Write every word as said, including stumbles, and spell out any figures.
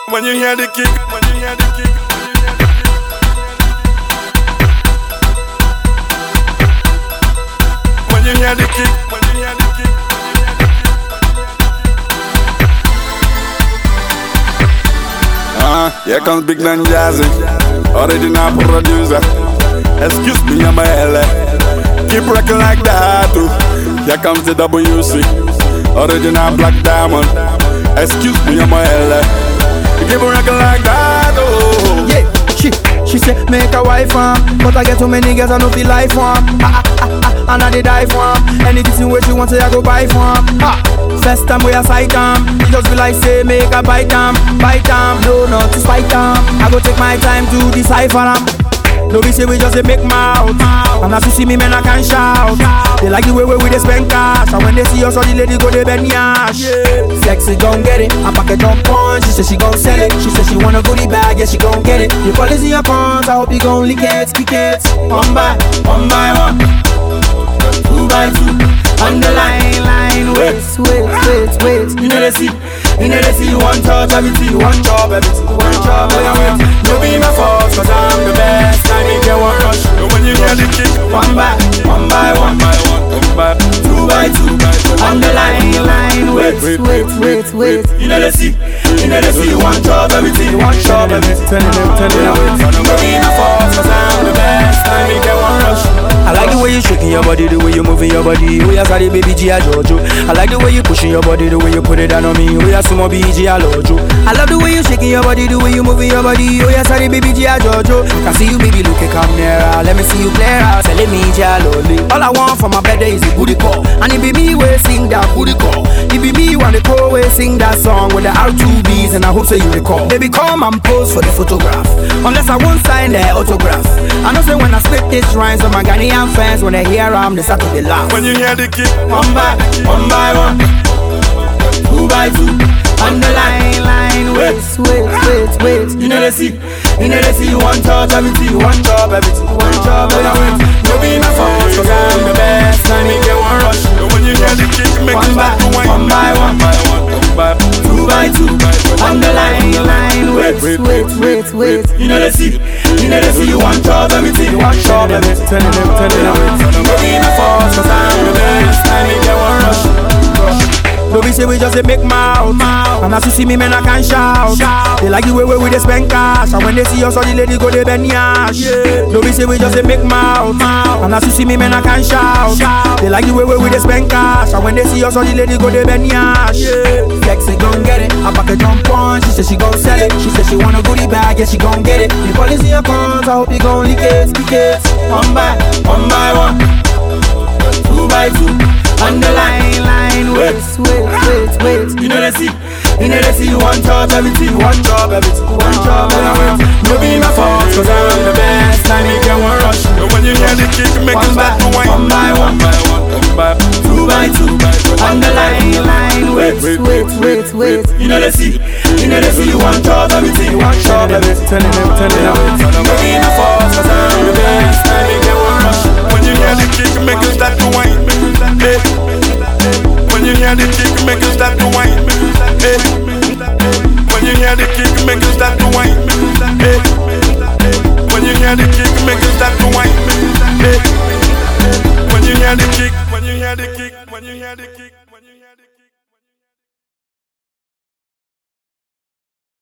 When you hear the kick, when you hear the kick, when you hear the kick, when you hear the kick, ah, here comes Big Man Jazzy, original producer. Excuse me, I'm a L A. Keep rocking like that too. Here comes the W C, original Black Diamond. Excuse me, I'm a L A. Keep rocking like that, oh. Yeah, she, she say make a wife um, but I get too many girls I no feel life um. Ah, ah, ah, ah, and I dey die for um. Anything where she want say I go buy for um. Ah, first time we a sight um, it just be like say make a bite um, bite um. No, not to spite um. I go take my time to decipher um. No be say we just dey make mouth, and as you see me, man, I can shout. They like the way we dey spend cash, and when they see us, all the ladies go they bend yash. Sexy gon' get it, I pack it on punch. She say she gon' sell it, she say she want a goodie bag, yeah she gon' get it. Your policy your cons, I hope you gon' lick it, kick it. One by, one by one, two by two, on the line, line. Wait, wait, wait, wait. You know they see, you know they see. One touch everything, one job everything, one job everything. No be my fault, cause I'm the best. One by, one by one, one by two by two, on the line, line. Wait, wait, wait, wait, wait. You know they see, you know they see. One job everything, one job everything. Turn it up, turn it up. No be my fault, cause I'm the best. I make them one rush. I like the way you shaking your body, the way you moving your body. We are sorry, baby G I Jojo. I like the way you pushing your body, the way you put it down on me. We are sumo B G I Lojo. I love the way you shaking your body, the way you moving your body. We are sorry, baby G I Jojo. Can see you, baby, look it, come nearer. Let me see you clear out, tell me G I Loli. All I want for my bed is a booty call, and it be me way sing that booty call. It be me when the co way sing that song with the R two B's, and I hope so you recall. Baby, come and pose for the photograph, unless I won't sign the autograph. I know say when I spit this rhymes on my Ghanaian fans, when they hear I'm they start to be laugh. When you hear the kick, one by, one by one, two by two, on the line, line. Wait, wait, wait, wait. You know they see, you know they see. One touch everything, one job everything, one job everything. No be my fault, cause I'm the best. I make them one rush. when you hear the kick, make One it by, start to whine. one by one, One by two by two, on the line, line. Wait, wait, wait, wait. You know they see, you know they see. One job everything, one job everything. Turn it up, turn it up. No be my fault, cause I'm the best. I make them one rush. No be say we just dey make mouth, and as you see me, man, I can shout. They like the way we dey spend cash, and when they see us, all the ladies go they bend yash. No be say we just dey make mouth, and as you see me, man, I can shout. They like the way we dey spend cash, and when they see us, all the ladies go they bend yash. Sexy gon' get it, I pack it on punch. She say she gon' sell it, she say she want a goodie bag, yeah she gon' get it. The policy your cons, I hope you gon' lick it, lick it. One by, one by one, two by two, on the line, line. Wait, wait, wait, wait. You know they see, you know they see. One touch everything, one job everything, one job everything. No be my fault, cause I'm the best. I make them one rush. when you hear the kick, make it One by, start to whine. one by one, One by two by two, on the line, line. Wait, wait, wait, wait. You know they see, you know they see. One job everything, one job everything. Turn it up, turn it up. No be my fault, cause I'm the best. I make them one rush. when you hear the kick, make it start to whine. Hey. When you hear the kick, make it start to whine. Hey. When you hear the kick, make it start to whine. Hey. When you hear the kick, make it start to whine. Hey. When you hear the kick, when you hear the kick, when you hear the kick, when you hear the kick.